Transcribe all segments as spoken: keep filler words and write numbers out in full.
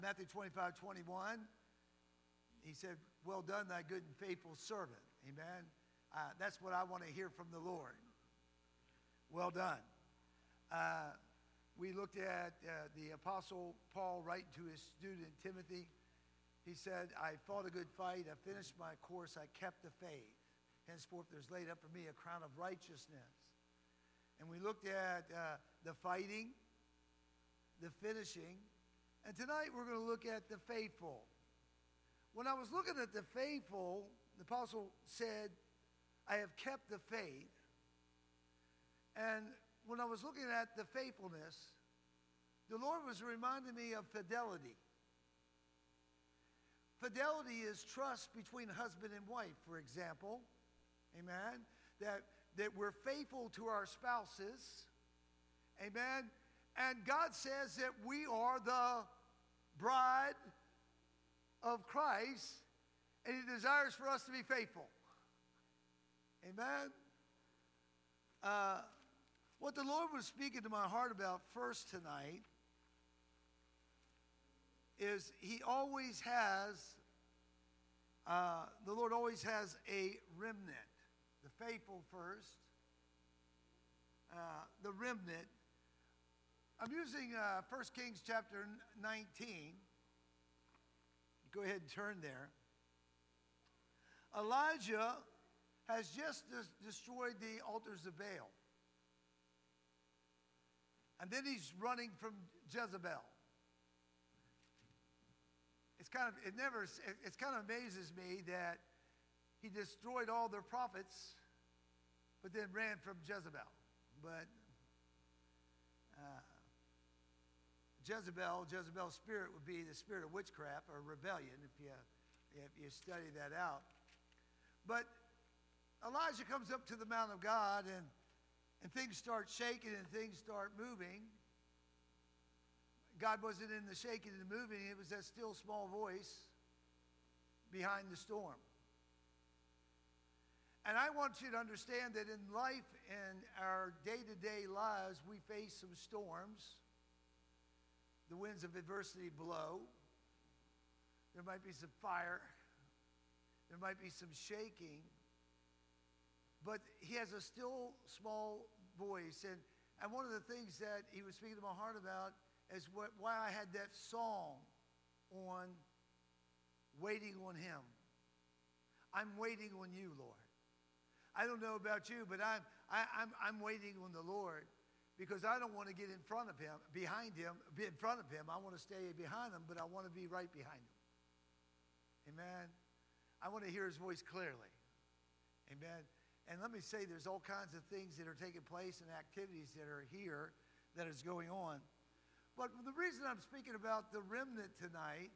Matthew twenty-five, twenty-one, he said, well done, thy good and faithful servant. Amen. Uh, that's what I want to hear from the Lord. Well done. Uh, we looked at uh, the Apostle Paul writing to his student Timothy. He said, I fought a good fight. I finished my course. I kept the faith. Henceforth, there's laid up for me a crown of righteousness. And we looked at uh, the fighting, the finishing, and tonight we're going to look at the faithful. When I was looking at the faithful, the apostle said, I have kept the faith. And when I was looking at the faithfulness, the Lord was reminding me of fidelity. Fidelity is trust between husband and wife, for example. Amen. That, that we're faithful to our spouses. Amen. And God says that we are the bride of Christ, and He desires for us to be faithful. Amen. Uh, what the Lord was speaking to my heart about first tonight is He always has, uh, the Lord always has a remnant. The faithful first, uh, the remnant. I'm using uh, First Kings chapter nineteen. Go ahead and turn there. Elijah has just des- destroyed the altars of Baal. And then he's running from Jezebel. It's kind of, it never, it, it's kind of amazes me that he destroyed all their prophets, but then ran from Jezebel. But uh, Jezebel, Jezebel's spirit would be the spirit of witchcraft or rebellion, if you, if you study that out. But Elijah comes up to the Mount of God, and, and things start shaking and things start moving. God wasn't in the shaking and the moving. It was that still small voice behind the storm. And I want you to understand that in life and our day-to-day lives, we face some storms. The winds of adversity blow. There might be some fire. There might be some shaking. But He has a still small voice. And, and one of the things that He was speaking to my heart about is what, why I had that song on waiting on Him. I'm waiting on you, Lord. I don't know about you, but I'm, I, I'm, I'm waiting on the Lord because I don't want to get in front of Him, behind Him, be in front of Him. I want to stay behind Him, but I want to be right behind Him. Amen. I want to hear His voice clearly. Amen. And let me say, there's all kinds of things that are taking place and activities that are here that is going on. But the reason I'm speaking about the remnant tonight,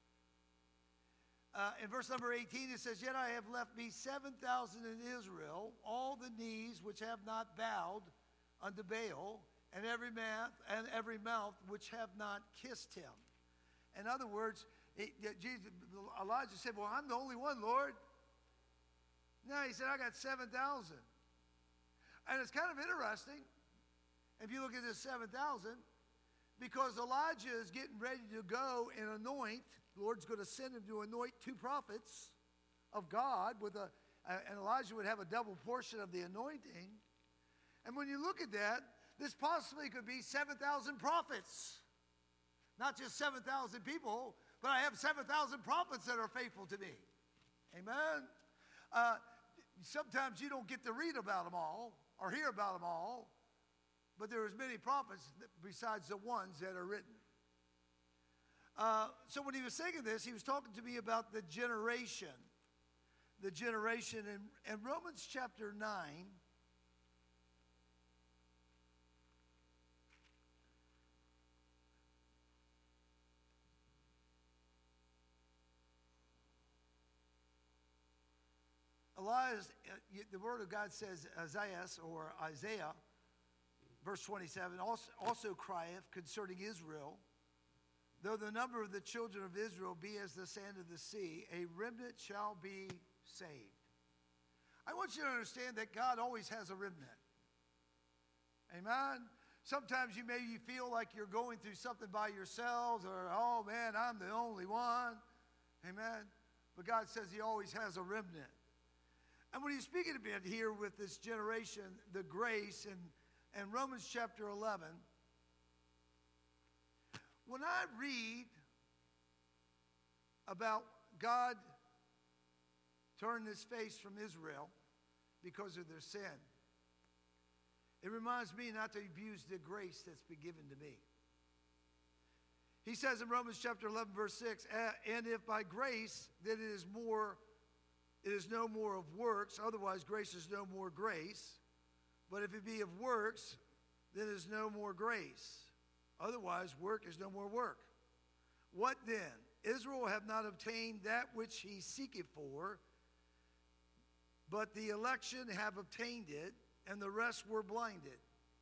Uh, in verse number eighteen, it says, Yet I have left me seven thousand in Israel, all the knees which have not bowed unto Baal, and every mouth, and every mouth which have not kissed him. In other words, it, it, Jesus, Elijah said, well, I'm the only one, Lord. No, he said, I got seven thousand. And it's kind of interesting, if you look at this seven thousand, because Elijah is getting ready to go and anoint. The Lord's going to send him to anoint two prophets of God, with a, and Elijah would have a double portion of the anointing. And when you look at that, this possibly could be seven thousand prophets. Not just seven thousand people, but I have seven thousand prophets that are faithful to me. Amen? Uh, sometimes you don't get to read about them all or hear about them all, but there are as many prophets besides the ones that are written. Uh, so when he was saying this, he was talking to me about the generation. The generation in, in Romans chapter nine. Elias, the word of God says, Isaiah or Isaiah, verse twenty-seven, also, also crieth concerning Israel, though the number of the children of Israel be as the sand of the sea, a remnant shall be saved. I want you to understand that God always has a remnant. Amen? Sometimes you maybe feel like you're going through something by yourselves, or, oh man, I'm the only one. Amen. But God says he always has a remnant. And when he's speaking a bit here with this generation, the grace, in, in Romans chapter eleven, when I read about God turning his face from Israel because of their sin, it reminds me not to abuse the grace that's been given to me. He says in Romans chapter eleven, verse six, and if by grace, then it is more, it is no more of works, otherwise grace is no more grace. But if it be of works, then it is no more grace. Otherwise, work is no more work. What then? Israel have not obtained that which he seeketh for, but the election have obtained it, and the rest were blinded.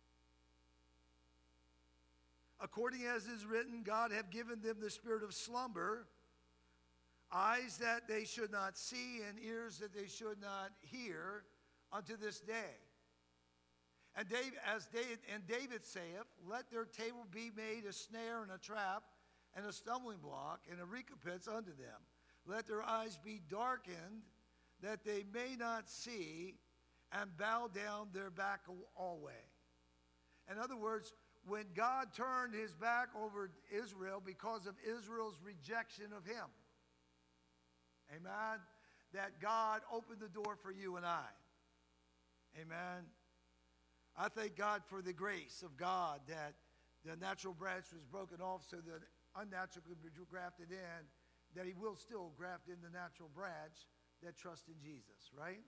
According as is written, God hath given them the spirit of slumber, eyes that they should not see, and ears that they should not hear, unto this day. And David, as David, and David saith, let their table be made a snare and a trap, and a stumbling block, and a recompense unto them. Let their eyes be darkened, that they may not see, and bow down their back always. In other words, when God turned his back over Israel because of Israel's rejection of him, amen, that God opened the door for you and I. Amen. I thank God for the grace of God that the natural branch was broken off so that unnatural could be grafted in, that he will still graft in the natural branch that trusts in Jesus, right?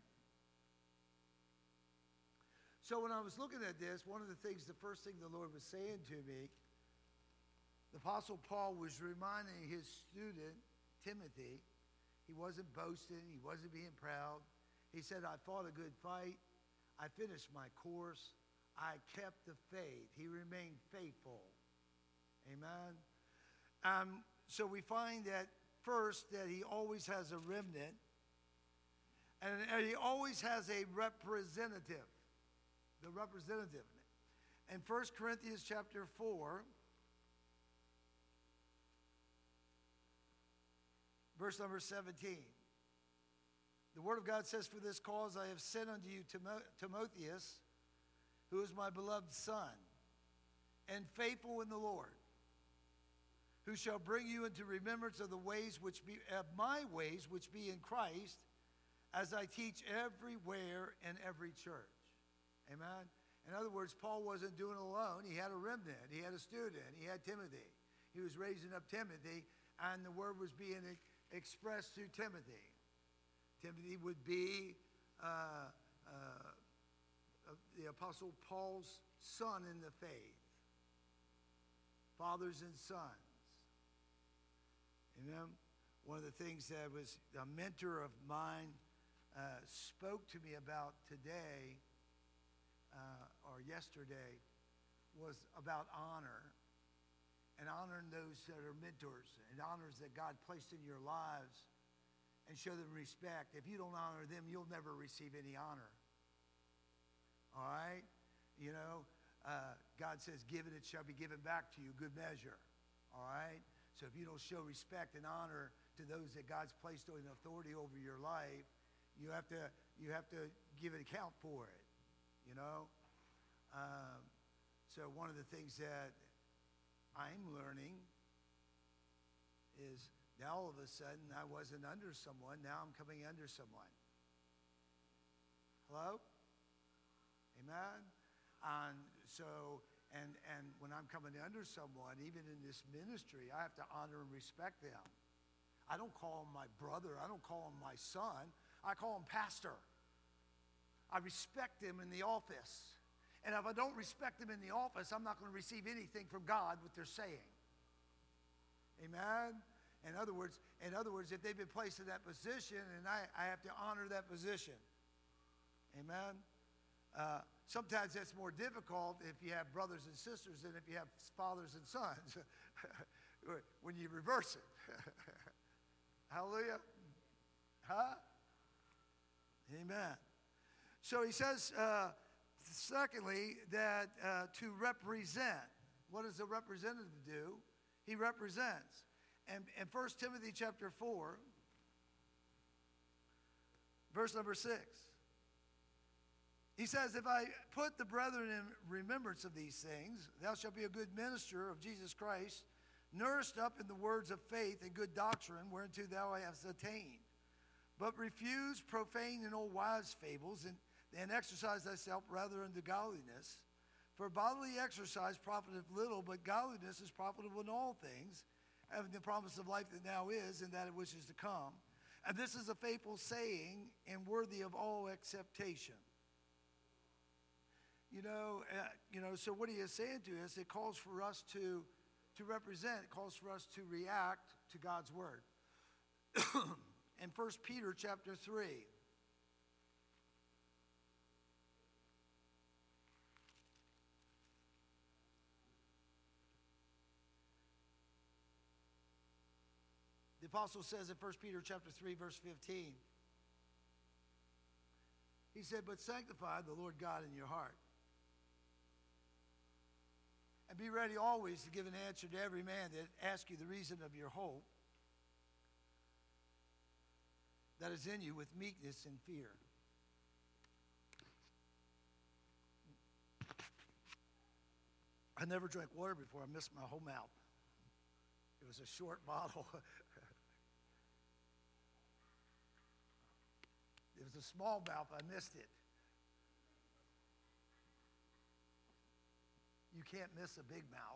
So when I was looking at this, one of the things, the first thing the Lord was saying to me, the Apostle Paul was reminding his student, Timothy, he wasn't boasting, he wasn't being proud. He said, I fought a good fight. I finished my course. I kept the faith. He remained faithful. Amen. Um, so we find that first, that he always has a remnant, and, and he always has a representative. The representative. In First Corinthians chapter four, verse number seventeen. The word of God says, for this cause I have sent unto you Timo- Timotheus, who is my beloved son, and faithful in the Lord, who shall bring you into remembrance of the ways which be, of my ways which be in Christ, as I teach everywhere in every church. Amen. In other words, Paul wasn't doing it alone. He had a remnant. He had a student. He had Timothy. He was raising up Timothy, and the word was being e- expressed through Timothy. Timothy would be uh, uh, the Apostle Paul's son in the faith. Fathers and sons. Amen. One of the things that was a mentor of mine uh, spoke to me about today uh, or yesterday was about honor, and honoring those that are mentors and honors that God placed in your lives, and show them respect. If you don't honor them, you'll never receive any honor. All right? You know, uh, God says, given it shall be given back to you, good measure. All right? So if you don't show respect and honor to those that God's placed in authority over your life, you have to, you have to give an account for it, you know? Um, so one of the things that I'm learning is now all of a sudden I wasn't under someone, now I'm coming under someone. Hello? Amen? And so, and, and when I'm coming under someone, even in this ministry, I have to honor and respect them. I don't call him my brother. I don't call him my son. I call him pastor. I respect him in the office. And if I don't respect them in the office, I'm not going to receive anything from God, what they're saying. Amen? In other words, in other words, if they've been placed in that position, and I, I have to honor that position. Amen? Uh, sometimes that's more difficult if you have brothers and sisters than if you have fathers and sons. When you reverse it. Hallelujah. Huh? Amen. So he says, uh, Secondly, that uh, to represent. What does a representative do? He represents. And in First Timothy chapter four, verse number six, he says, if I put the brethren in remembrance of these things, thou shalt be a good minister of Jesus Christ, nourished up in the words of faith and good doctrine, whereunto thou hast attained. But refuse profane and old wives' fables, and, and exercise thyself rather unto godliness. For bodily exercise profiteth little, but godliness is profitable in all things, having the promise of life that now is, and that which is to come. And this is a faithful saying, and worthy of all acceptation. You know, uh, you know. So what he is saying to us, it calls for us to, to represent. It calls for us to react to God's word. In First Peter chapter three, the apostle says in First Peter chapter three, verse fifteen, he said, but sanctify the Lord God in your heart, and be ready always to give an answer to every man that asks you the reason of your hope that is in you with meekness and fear. I never drank water before. I missed my whole mouth. It was a short bottle. It was a small mouth. I missed it. You can't miss a big mouth.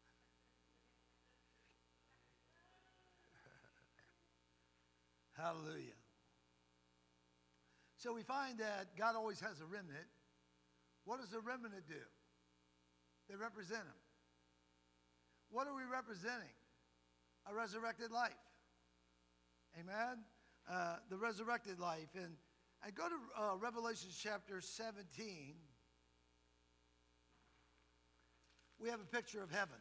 Hallelujah. So we find that God always has a remnant. What does a remnant do? They represent him. What are we representing? A resurrected life. Amen? Uh, the resurrected life. And, and go to uh, Revelation chapter seventeen. We have a picture of heaven.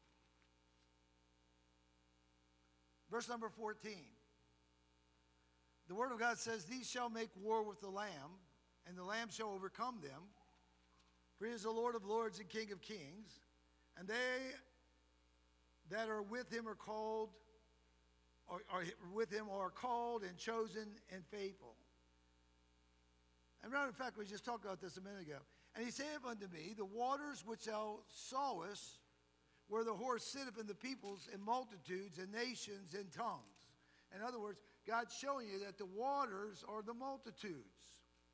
Verse number fourteen. The word of God says, these shall make war with the Lamb, and the Lamb shall overcome them. For he is the Lord of lords and King of kings. And they that are with him are called, or are with him are called and chosen and faithful. And matter of fact, we just talked about this a minute ago. And he saith unto me, the waters which thou sawest, where the horse sitteth, and the peoples and multitudes and nations and tongues. In other words, God's showing you that the waters are the multitudes.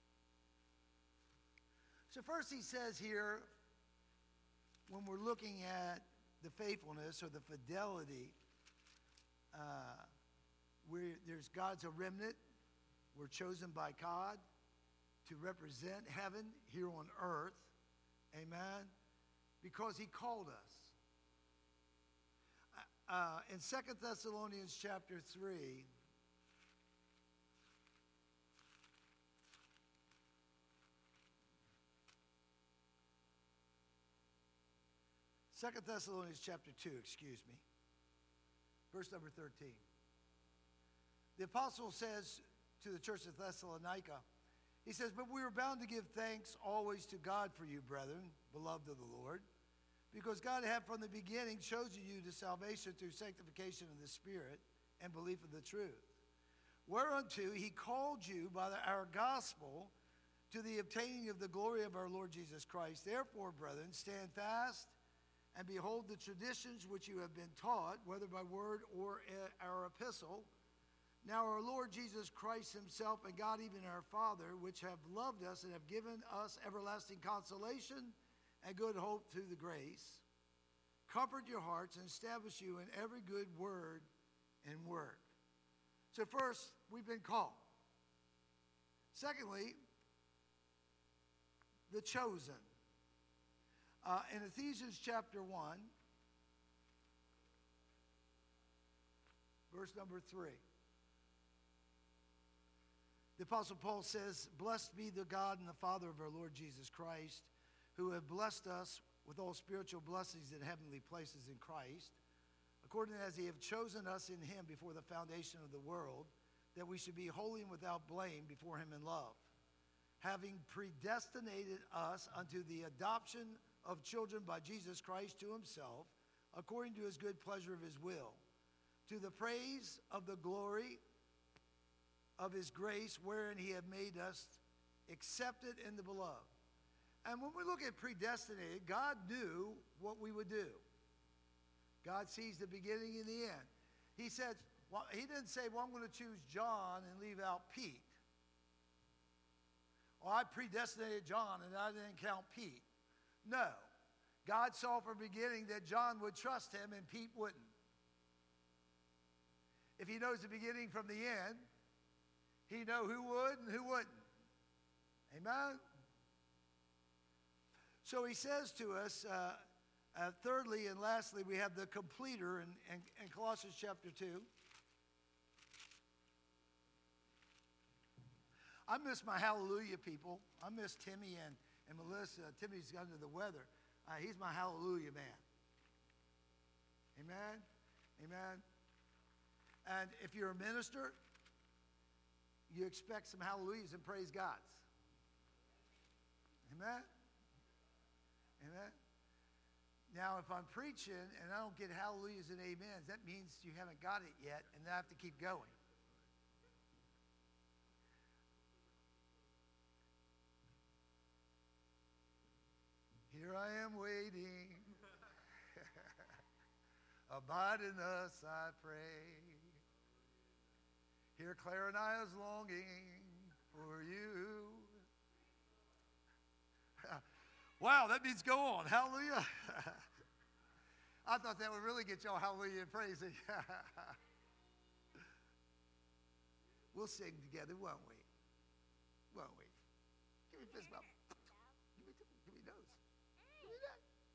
So first he says here, when we're looking at the faithfulness or the fidelity, uh, where there's God's a remnant. We're chosen by God to represent heaven here on earth. Amen. Because he called us. Uh, in Second Thessalonians chapter three, Second Thessalonians chapter two, excuse me, verse number thirteen. The apostle says to the church of Thessalonica, he says, but we are bound to give thanks always to God for you, brethren, beloved of the Lord, because God had from the beginning chosen you to salvation through sanctification of the Spirit and belief of the truth, whereunto he called you by the, our gospel to the obtaining of the glory of our Lord Jesus Christ. Therefore, brethren, stand fast and behold the traditions which you have been taught, whether by word or our epistle. Now our Lord Jesus Christ himself and God, even our Father, which have loved us and have given us everlasting consolation and good hope through the grace, comfort your hearts and establish you in every good word and work. So first, we've been called. Secondly, the chosen. Uh, in Ephesians chapter one, verse number three, the Apostle Paul says, blessed be the God and the Father of our Lord Jesus Christ, who have blessed us with all spiritual blessings in heavenly places in Christ, according as he have chosen us in him before the foundation of the world, that we should be holy and without blame before him in love, having predestinated us unto the adoption of children by Jesus Christ to himself, according to his good pleasure of his will, to the praise of the glory of his grace, wherein he had made us accepted in the beloved. And when we look at predestinated, God knew what we would do. God sees the beginning and the end. He said, well, he didn't say, well, I'm going to choose John and leave out Pete. Or I predestinated John and I didn't count Pete. No. God saw from the beginning that John would trust him and Pete wouldn't. If he knows the beginning from the end, he know who would and who wouldn't. Amen? So he says to us, uh, uh, thirdly and lastly, we have the completer in, in, in Colossians chapter two. I miss my hallelujah people. I miss Timmy and, and Melissa. Timmy's under the weather. Uh, he's my hallelujah man. Amen? Amen? And if you're a minister, you expect some hallelujahs and praise God's. Amen? Amen? Now, if I'm preaching and I don't get hallelujahs and amens, that means you haven't got it yet, and I have to keep going. Here I am waiting. Abide in us, I pray. Here Claire and I is longing for you. Wow, that means go on. Hallelujah. I thought that would really get y'all hallelujah and praising. We'll sing together, won't we? Won't we? Give me a fist bump. Give me, give me those. Give me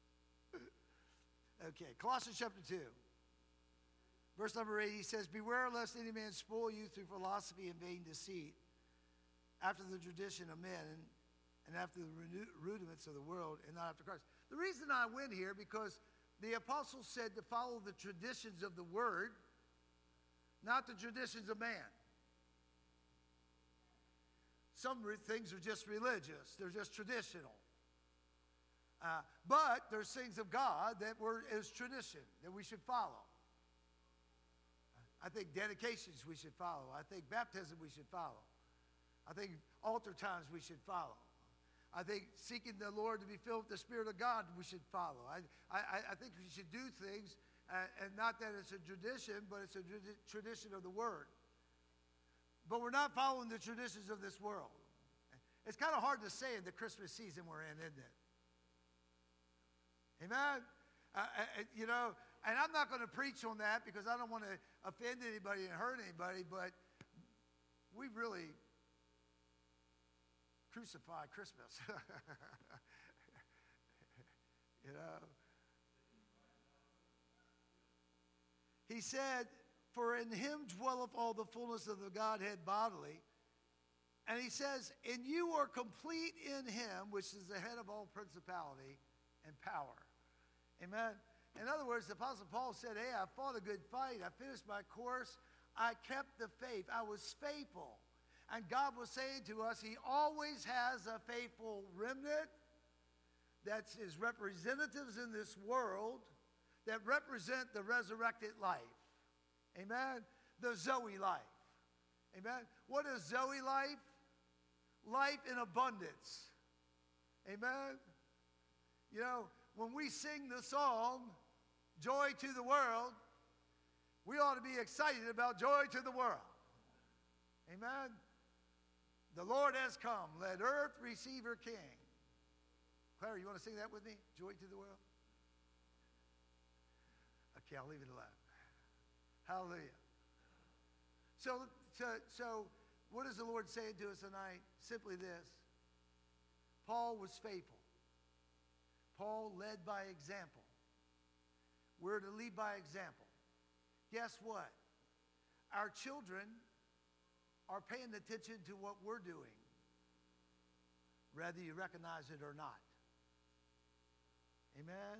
that. Okay, Colossians chapter two. Verse number eight, he says, beware lest any man spoil you through philosophy and vain deceit, after the tradition of men, and and after the rudiments of the world, and not after Christ. The reason I went here, because the apostle said to follow the traditions of the word, not the traditions of man. Some things are just religious. They're just traditional. Uh, but there's things of God that were, is tradition, that we should follow. I think dedications we should follow. I think baptism we should follow. I think altar times we should follow. I think seeking the Lord to be filled with the Spirit of God we should follow. I, I, I think we should do things, uh, and not that it's a tradition, but it's a trad- tradition of the Word. But we're not following the traditions of this world. It's kind of hard to say in the Christmas season we're in, isn't it? Amen? Uh, uh, you know, and I'm not going to preach on that because I don't want to offend anybody and hurt anybody, but we really crucify Christmas. You know? He said, for in him dwelleth all the fullness of the Godhead bodily. And he says, and you are complete in him, which is the head of all principality and power. Amen? In other words, the Apostle Paul said, hey, I fought a good fight. I finished my course. I kept the faith. I was faithful. And God was saying to us, he always has a faithful remnant that's his representatives in this world that represent the resurrected life. Amen? The Zoe life. Amen? What is Zoe life? Life in abundance. Amen? You know, when we sing the song, Joy to the World, we ought to be excited about joy to the world. Amen? The Lord has come. Let earth receive her King. Claire, you want to sing that with me? Joy to the world? Okay, I'll leave it alone. Hallelujah. So, so, so what is the Lord saying to us tonight? Simply this. Paul was faithful. Paul led by example. We're to lead by example. Guess what? Our children are paying attention to what we're doing, whether you recognize it or not. Amen?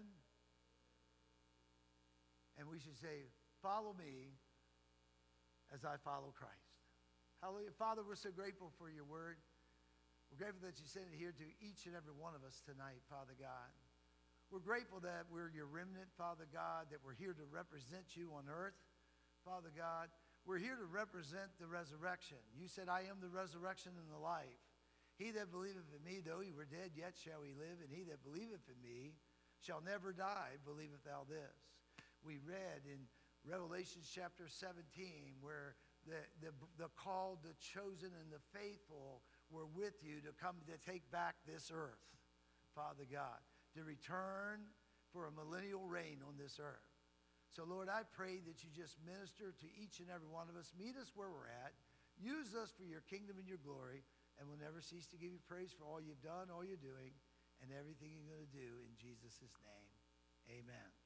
And we should say, follow me as I follow Christ. Hallelujah. Father, we're so grateful for your word. We're grateful that you sent it here to each and every one of us tonight, Father God. We're grateful that we're your remnant, Father God, that we're here to represent you on earth, Father God. We're here to represent the resurrection. You said, I am the resurrection and the life. He that believeth in me, though he were dead, yet shall he live. And he that believeth in me shall never die. Believeth thou this? We read in Revelation chapter seventeen where the, the, the called, the chosen, and the faithful were with you to come to take back this earth, Father God, to return for a millennial reign on this earth. So, Lord, I pray that you just minister to each and every one of us. Meet us where we're at. Use us for your kingdom and your glory. And we'll never cease to give you praise for all you've done, all you're doing, and everything you're going to do. In Jesus' name, amen.